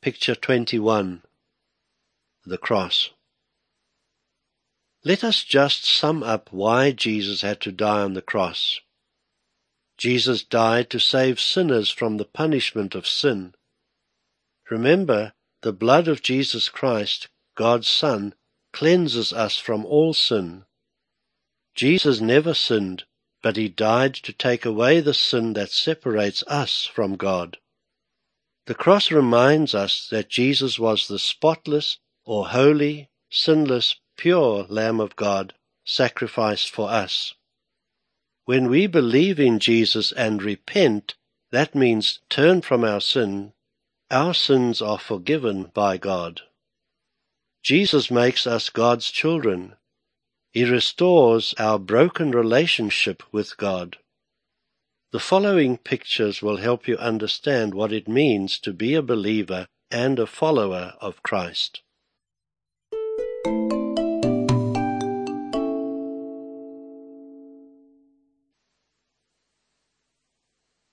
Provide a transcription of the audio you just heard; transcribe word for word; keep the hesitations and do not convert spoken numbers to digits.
Picture twenty-one. The Cross. Let us just sum up why Jesus had to die on the cross. Jesus died to save sinners from the punishment of sin. Remember, the blood of Jesus Christ, God's Son, cleanses us from all sin. Jesus never sinned, but he died to take away the sin that separates us from God. The cross reminds us that Jesus was the spotless or holy, sinless, pure Lamb of God, sacrificed for us. When we believe in Jesus and repent, that means turn from our sin, our sins are forgiven by God. Jesus makes us God's children. He restores our broken relationship with God. The following pictures will help you understand what it means to be a believer and a follower of Christ.